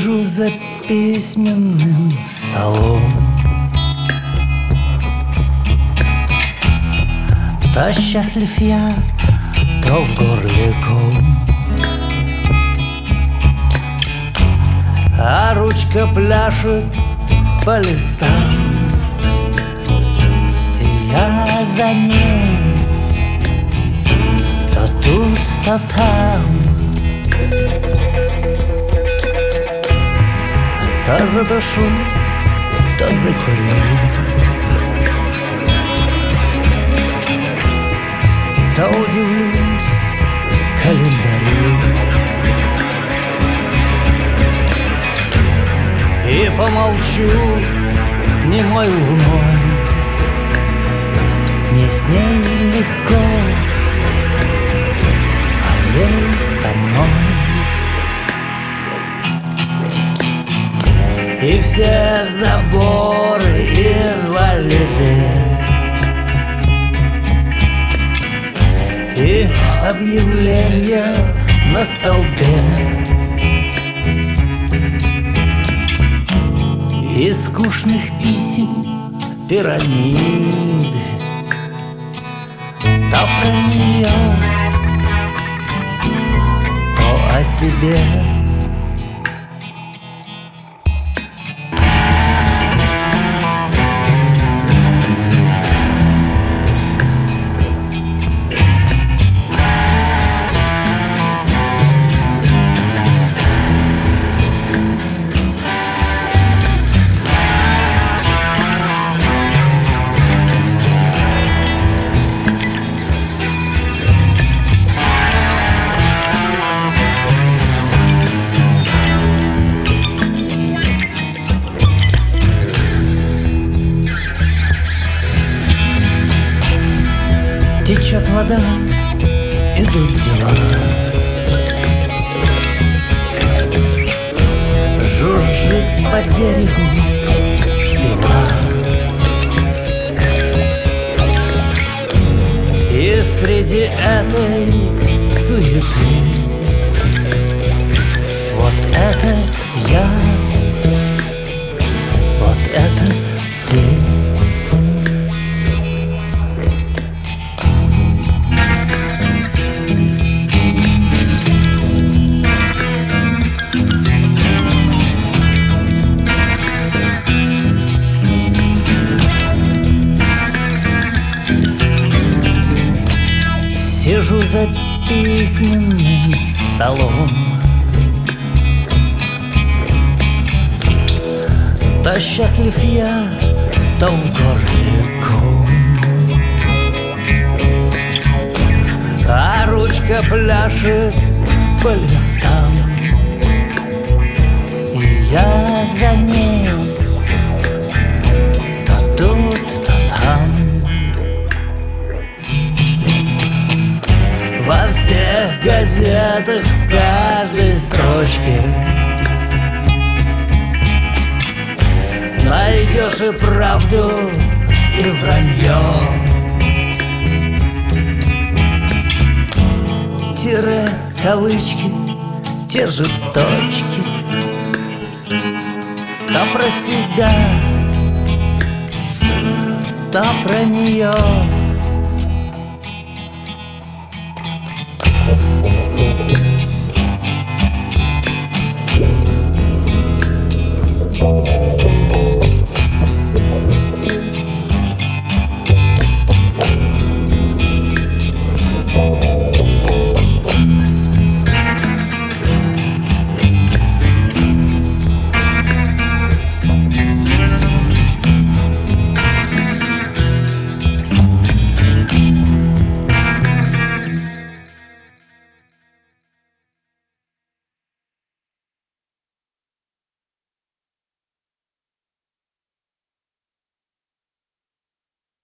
Сижу за письменным столом, то счастлив я, то в горле ком, а ручка пляшет по листам, и я за ней то тут, то там. То задушу, то закурю, то удивлюсь календарю и помолчу с немой луной. Мне с ней легко, а ей со мной. И все заборы инвалиды, и объявления на столбе, и скучных писем пирамиды, то про нее, то о себе. Течет вода, идут дела, жужжит по дереву пила, и среди этой суеты вот это я, вот это ты. Сижу за письменным столом, то счастлив я, то в горле ком, а ручка пляшет по листам, и я за ней то тут, то там. Во всех газетах, в каждой строчке найдешь и правду, и вранье. Тире, кавычки, те же точки, то про себя, то про нее.